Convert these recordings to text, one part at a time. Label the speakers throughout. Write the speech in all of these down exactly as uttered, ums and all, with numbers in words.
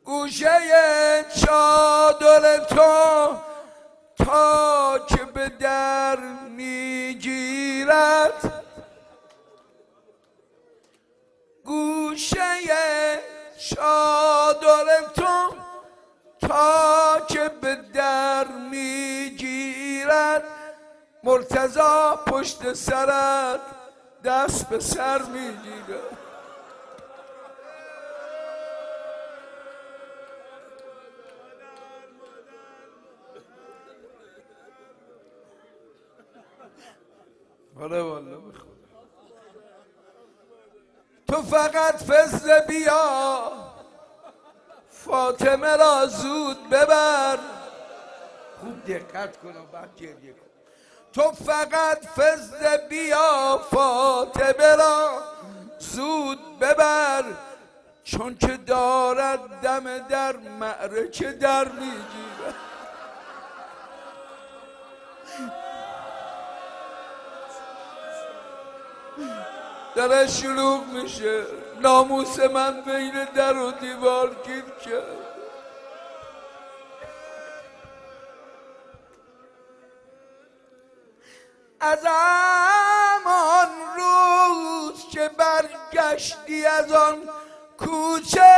Speaker 1: گوشه چادر تو تا که به در میگیرد، گوشه چادر تو تا که به در میگیرد، مرتضی پشت سرت دست به سر میگیرد. حالا والله بخدا تو فقط فضل بیا فاطمه را زود ببر. خوب دقت کن و بعد گریه کن. تو فقط فضل بیا فاطمه را زود ببر، چون که دارد دم در معرکه در میگیرد. داره شلوغ میشه، ناموس من بین در و دیوار گیر کرد. از همان روز که برگشتی از آن کوچه،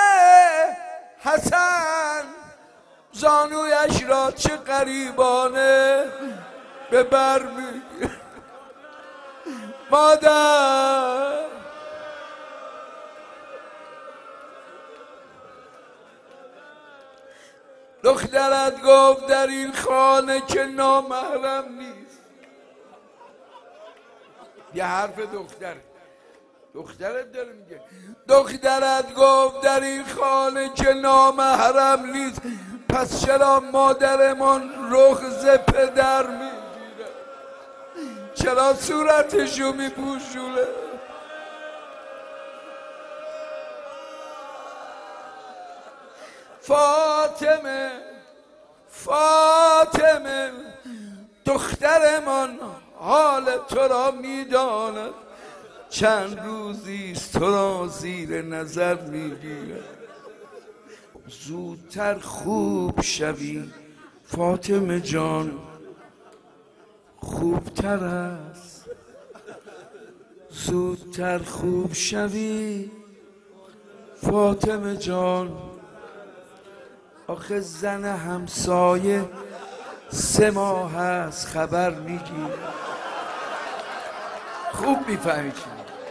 Speaker 1: حسن زانویش را چه غریبانه به بر میگیره. مادر دخترت گفت در این خانه که نامحرم نیست. یه حرف دختر دخترت داره میگه. دخترت گفت در این خانه که نامحرم نیست، پس چرا مادرمان رخ ز پدر میگیره؟ چرا صورتشو میپوشونه؟ فاطمه فاطمه دخترمان حال تو را میداند، چند روزیست تو را زیر نظر میگیرد. زودتر خوب شوی فاطمه جان، خوبتر است. زودتر خوب شوی فاطمه جان، آخه زن همسایه سه ماه هست خبر میگی. خوب میفهمی چی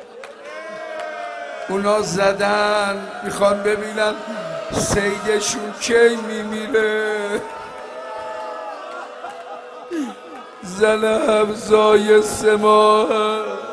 Speaker 1: اونا زدن، میخوان ببینن سیدشون کی میمیره. زن همسایه سه ماه